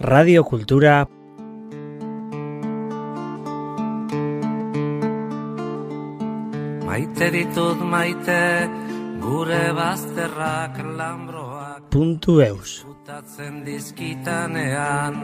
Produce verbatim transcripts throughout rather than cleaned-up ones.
Radio Kultura. Maite ditut maite, gure bazterrak lambroak Puntu eus. Putatzen dizkitanean.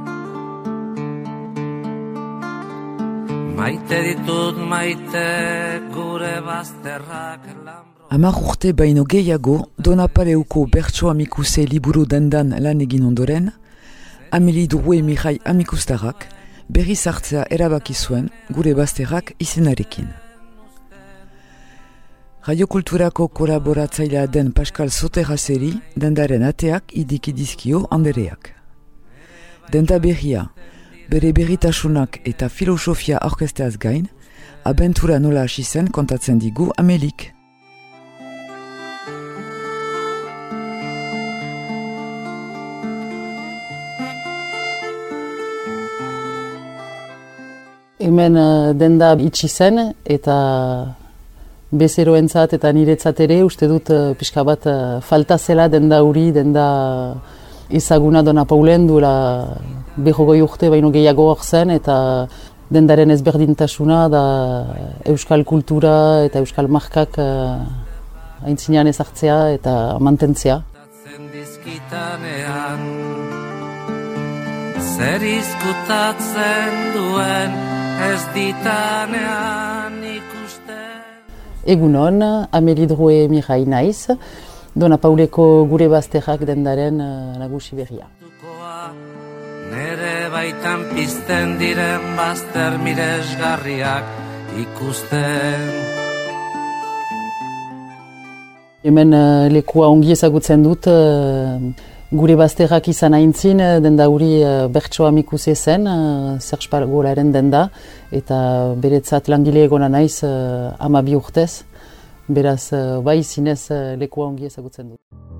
Maite ditut maite, gure bazterrak lambroak. Hamar urte baino gehiago, Dona Paleuko Bertso Amikuse liburu dendan lan egin ondoren, Amélie Drouet Mihai Amikustarrak berriz hartzea erabaki zuen gure bazterrak izenarekin. Radio Kulturako kolaboratzailea den Pascal Soterrazeri dendaren ateak idiki dizkio andereak. Denda berria, bere berritasunak eta filosofia aurkezteaz gain, abentura nola hasi zen kontatzen digu Amélik. Hemen uh, denda itxi zen eta bezeroentzat eta niretzat ere uste dut uh, pixka bat uh, falta zela denda huri, denda ezaguna Dona Paulen duela berrogoi urte baino gehiago hor zen eta dendaren ezberdintasuna da euskal kultura eta euskal markak uh, aintzinean ezartzea eta mantentzea. Zer izkutatzen duen ez ditanean ikusten. Egunon, Amélie Drouet Mihai naiz, Dona Pauleko gure bazterrak dendaren uh, nagusi berria. Nere baitan pizten diren bazter miresgarriak ikusten. Hemen uh, lekua ongi ezagutzen dut, uh, gure bazterrak izan aintzin, denda huri uh, Bertso Amikuse zen, uh, Serge Pagolaren denda, eta beretzat langile egona naiz uh, ama bi urtez, beraz uh, bai zinez uh, lekua ongi ezagutzen dut.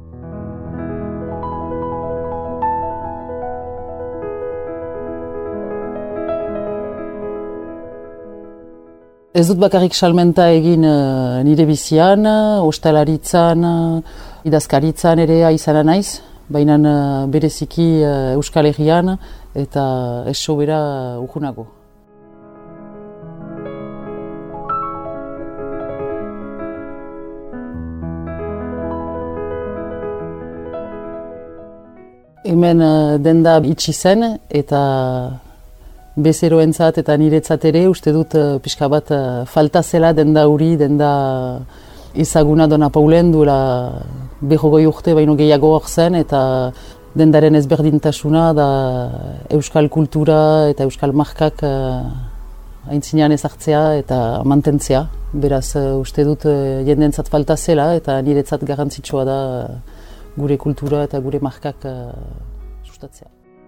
Ez dut bakarrik salmenta egin uh, nire bizian, uh, ostalaritzan, uh, idazkaritzan ere izana naiz, baina uh, bereziki uh, Euskal Herrian eta ez sobera uh, urgunago. Hemen uh, denda itxi zen eta bezeroentzat eta niretzat ere uste dut uh, pixka bat uh, falta zela denda huri, denda ezaguna Dona Paulen duela berrogoi urte baino gehiago hor zen eta dendaren ezberdintasuna da euskal kultura eta euskal markak uh, aintzinean ezartzea eta mantentzea. Beraz uh, uste dut uh, jendentzat falta zela eta niretzat garrantzitsua da uh, gure kultura eta gure markak uh, sustatzea.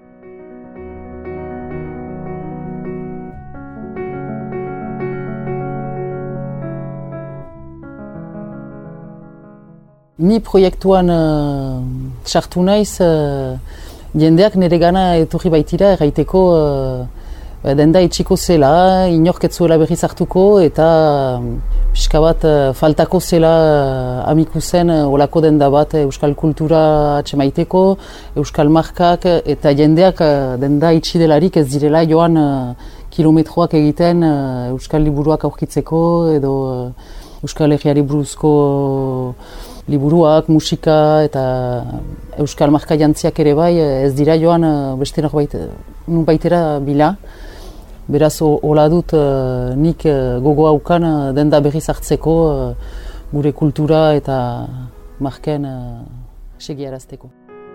Ni proiektuan sartu uh, naiz, uh, jendeak nire gana etorri baitira erraiteko uh, denda itxiko zela, inork ez zuela berriz hartuko eta um, pixka bat uh, faltako zela uh, Amikusen uh, olako denda bat euskal kultura atxemaiteko, euskal markak eta jendeak uh, denda itxi delarik ez direla joan uh, kilometroak egiten uh, euskal liburuak aurkitzeko edo uh, euskal herriari buruzko liburuak, musika eta euskal marka jantziak ere bai ez dira joan beste norbait baitera bila. Beraz, hola dut nik gogo haukan denda berriz hartzeko gure kultura eta marken segiarazteko.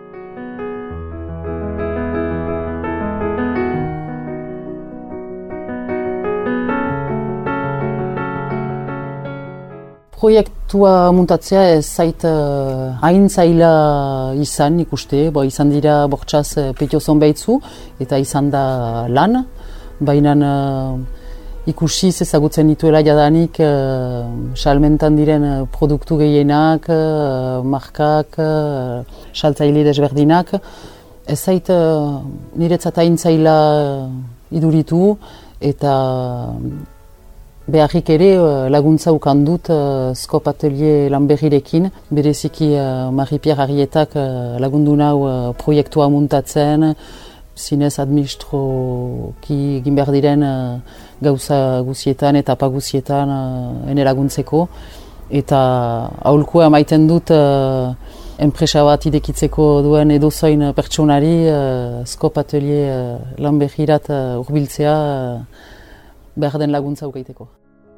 Proiektua muntatzea ez zait uh, hain zaila izan ikuste, bo, izan dira bortxaz uh, petio zonbaitzu eta izan da lan, baina uh, ikusiz ezagutzen dituela jadanik uh, salmentan diren uh, produktu gehienak, uh, markak, uh, saltzaile desberdinak. Ez zait uh, niretzat hain zaila uh, iduritu eta beharrik ere laguntza ukan dut uh, Skop Atelier Lanberrirekin, bereziki uh, Marie-Pierre Arrietak uh, lagundu nau uh, proiektua muntatzen zinez administroki egin behar diren uh, gauza guzietan eta apa guzietan uh, ene laguntzeko. Eta aholkua maiten dut uh, enpresa bat idekitzeko duen edozoin pertsonari uh, Skop Atelier uh, lan behirat uh, urbiltzea uh, behar den laguntza ukaiteko.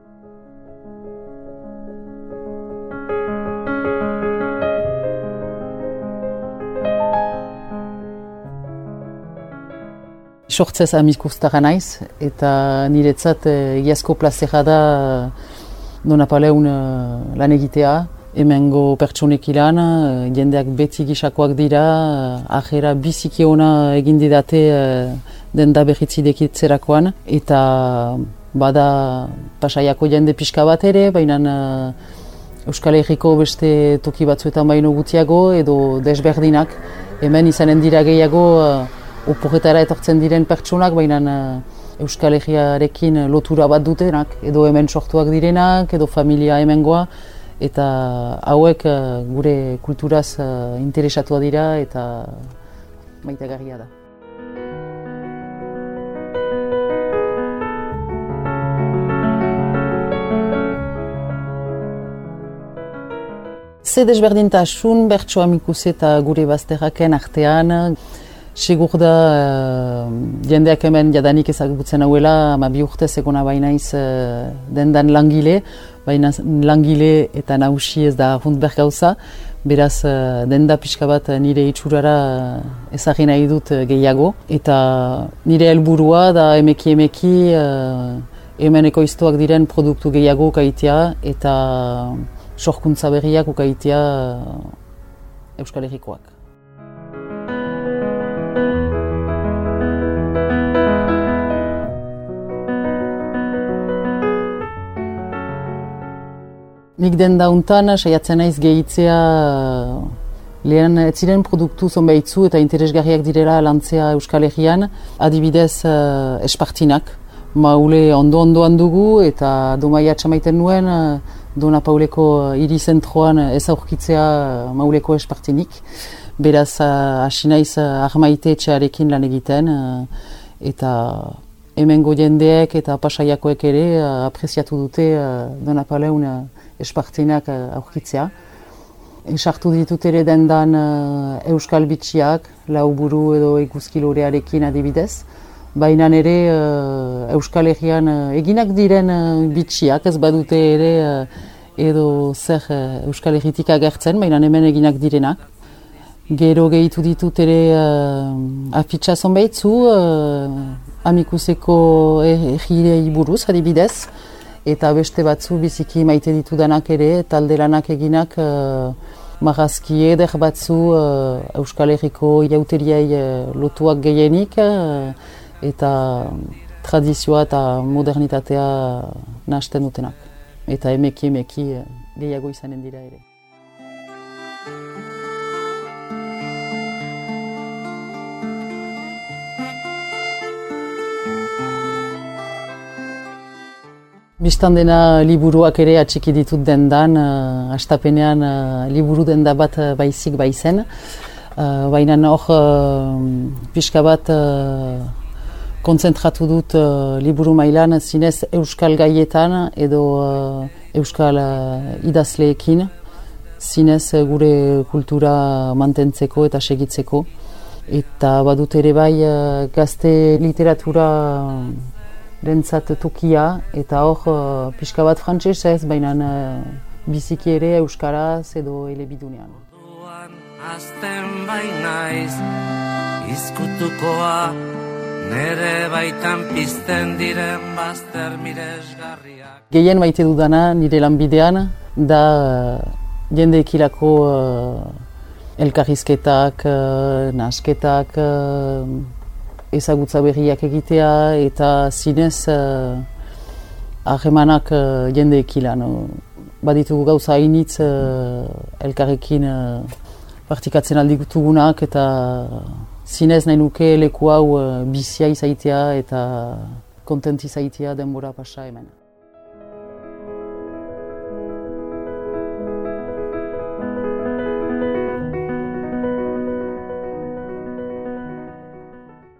Sortzez amikustara naiz, eta niretzat egiazko plazera da Donapaleun lan egitea. Hemengo pertsonek ilan, jendeak beti gisakoak dira, ahera biziki ona egin didate denda berritzi dekitzerakoan, eta bada Pasaiako jende pixka bat ere, baina Euskal Herriko beste toki batzuetan baino gutiago edo desberdinak. Hemen izanen dira gehiago oporretara etortzen diren pertsonak, baina Euskal Herriarekin lotura bat dutenak, edo hemen sortuak direnak, edo familia hemengoa, eta hauek gure kulturaz interesatua dira eta maitagarria da. Ze desberdintasun bertso amikus eta gure bazterraken artean. Segur da uh, jendeak hemen jadanik ezagutzen hauela, ama bi urtez egona bainaiz uh, dendan langile, baina langile eta nausi ez da hundber gauza, beraz uh, denda pixka bat nire itxurara uh, ezagin nahi dut uh, gehiago. Eta nire helburua da emeki emeki uh, hemen ekoiztuak diren produktu gehiago ukaitea eta sorkuntza berriak ukaitea uh, Euskal Herrikoak. Nik denda untan saiatzen naiz gehitzea lehen ez ziren produktu zonbaitzu eta interesgarriak direla lantzea Euskal Herrian, adibidez uh, espartinak. Maule ondo-ondoan dugu eta domaia txamaiten nuen uh, Dona Pauleko hiri zentroan ez aurkitzea Mauleko espartinik. Beraz hasi uh, naiz uh, armaite etxearekin lan egiten uh, eta hemengo jendeek eta Pasaiakoek ere uh, apreziatu dute uh, Dona Pauleun uh, espartinak uh, aurkitzea. Esartu ditut ere dendan uh, Euskal Bitxiak, Lauburu edo Eguzkilorearekin adibidez. Baina ere uh, Euskal Herrian uh, eginak diren uh, bitxiak, ez badute ere uh, edo zer uh, Euskal Herritik agertzen, baina hemen eginak direnak. Gero gehitu ditut ere uh, afitxa zonbaitzu, uh, amikuseko herrirei buruz adibidez, eta beste batzu biziki maite ditudanak ere, talde lanak eginak uh, marrazki eder batzu uh, Euskal Herriko irauteriai uh, lotuak gehienik, uh, eta tradizioa eta modernitatea nahasten dutenak. Eta emeki emeki gehiago izanen dira ere. Bistan dena liburuak ere atxiki ditut dendan, uh, astapenean uh, liburu denda bat uh, baizik baizen. Uh, Baina hor uh, pixka bat uh, kontzentratu dut uh, liburu mailan zinez euskal gaietan edo uh, euskal uh, idazleekin, zinez uh, gure kultura mantentzeko eta segitzeko. Eta badut ere bai uh, gazte literatura rentzat tokia, eta hor uh, pixka bat frantsesez, baina uh, biziki ere euskaraz edo elebidunean. Azten bainaiz, izkutukoa, nere baitan pizten diren bazter miresgarriak. Gehien maite dudana nire lanbidean da uh, jende ekilako uh, elkarrizketak, uh, nasketak, uh, ezagutza berriak egitea eta zinez harremanak uh, uh, jende ekilan. Baditugu gauza hainitz uh, elkarrekin uh, partikatzen alditugunak eta zinez nahi nuke leku hau uh, bizia izaitea eta kontent izaitea denbora pasa hemen.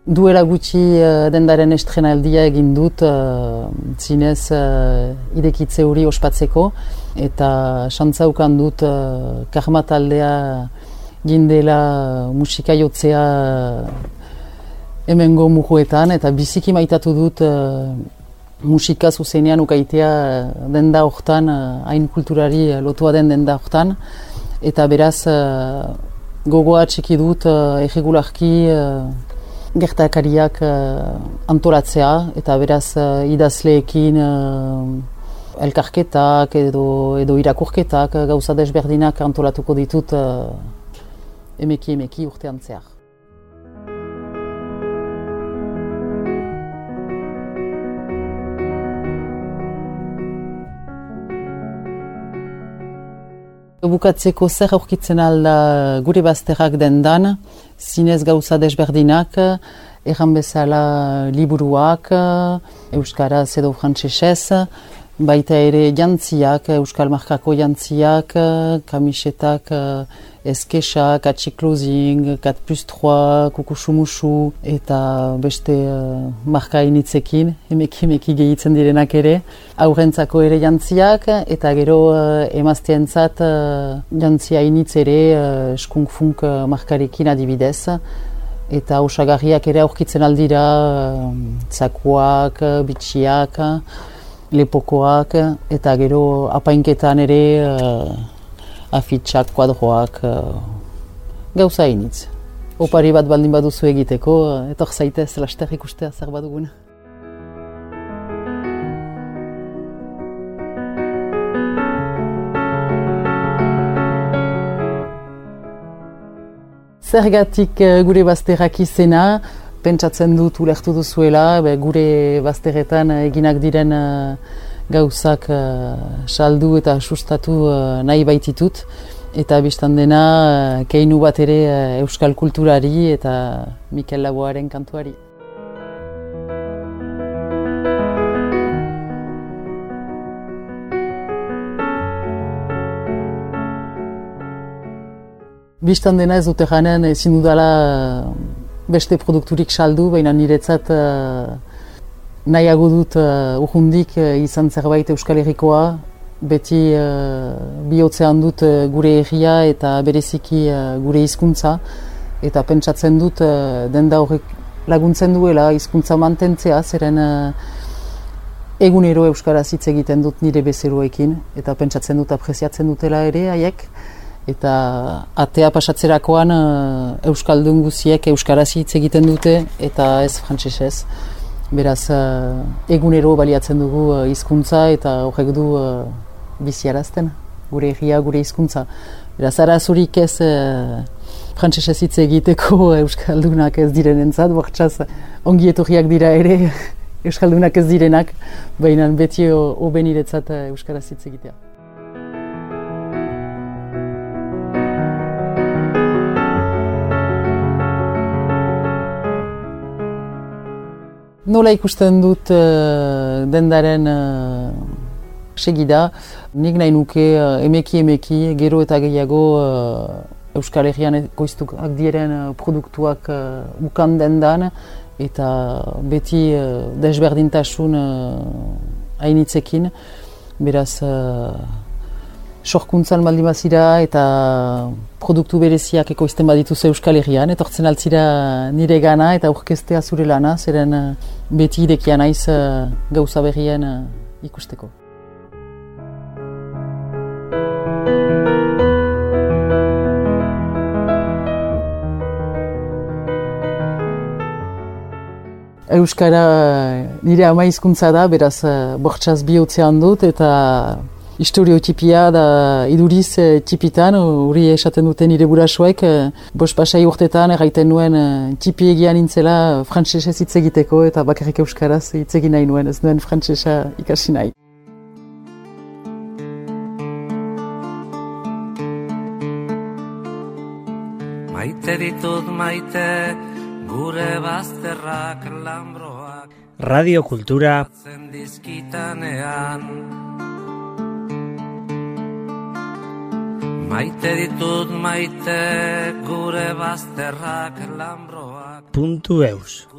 Duela gutxi uh, dendaren estrenaldia egin dut uh, zinez uh, idekitze hori ospatzeko eta xantzaukan dut uh, Karma taldea gindela musika jotzea hemengo mujuetan eta biziki maitatu dut uh, musika zuzenean ukaitea denda hortan, uh, hain kulturari lotua den denda hortan eta beraz uh, gogoa txiki dut uh, erregularki uh, gertakariak uh, antolatzea eta beraz uh, idazleekin uh, elkarketak edo, edo irakurketak uh, gauza desberdinak antolatuko ditut uh, emeki emeki urtean zehar. Bukatzeko zer aurkitzen alda gure bazterrak dendan, zinez gauza desberdinak, erran bezala liburuak, euskaraz edo frantsesez, baita ere jantziak, euskal markako jantziak, kamisetak, eskesak, atxiklozing, kat plus trois, kukusumusu eta beste uh, marka initzekin, emeki emeki gehitzen direnak ere. Aurrentzako ere jantziak eta gero uh, emazteentzat uh, jantzia initz ere uh, skunk-funk uh, markarekin adibidez. Eta osagarriak ere aurkitzen aldira, uh, zakuak, uh, bitxiak, lepokoak eta gero apainketan ere uh, afitxak, kuadroak, uh, gauza initz. Opari bat baldin baduzu egiteko, uh, etor zaitez laster ikustea zer badugun. Zergatik uh, gure bazterrak izena, pentsatzen dut ulertu duzuela, be, gure bazterretan eginak diren uh, gauzak uh, saldu eta sustatu uh, nahi baititut. Eta biztan dena uh, keinu bat ere uh, euskal kulturari eta Mikel Laboaren kantuari. Biztan dena ez dute ganen ezin dudala uh, beste produkturik saldu, baina niretzat uh, nahiago dut uh, urrundik uh, izan zerbait Euskal Herrikoa, beti uh, bihotzean dut uh, gure herria eta bereziki uh, gure hizkuntza eta pentsatzen dut uh, denda horrek laguntzen duela hizkuntza mantentzea, zeren uh, egunero euskaraz hitz egiten dut nire bezeroekin eta pentsatzen dut apreziatzen dutela ere haiek. Eta atea pasatzerakoan uh, euskaldun guziek euskaraz hitz egiten dute eta ez frantsesez. Beraz, uh, egunero baliatzen dugu uh, hizkuntza eta horrek du uh, biziarazten, gure herria, gure hizkuntza. Beraz, arazorik ez uh, frantsesez hitz egiteko euskaldunak ez direnentzat, bortxaz ongi etorriak dira ere euskaldunak ez direnak, baina beti hobe niretzat uh, euskaraz hitz egitea. Nola ikusten dut uh, dendaren uh, segida, nik nahi nuke uh, emeki emeki, gero eta gehiago uh, Euskal Herrian ekoiztuak diren uh, produktuak uh, ukan dendan eta beti uh, desberdintasun uh, hainitzekin, beraz uh, sorkuntzan baldin bazira eta produktu bereziak ekoizten badituzu Euskal Herrian, etortzen altzira nire gana eta aurkeztea zure lana, zeren uh, beti irekia naiz uh, gauza berrien uh, ikusteko. Euskara nire ama hizkuntza da, beraz uh, bortxaz bihotzean dut eta historiotipia da iduriz e, tipitan, hori esaten duten nire burasoek, e, bost pasai urtetan erraiten nuen e, tipi egian nintzela frantsesez hitz egiteko eta bakarrik euskaraz hitz egin nahi nuen, ez nuen frantsesa ikasi nahi. Maite ditut maite, gure bazterrak lambroak Radio Kultura dizkitanean. Maite ditut maite, gure bazterrak lambroak puntu eus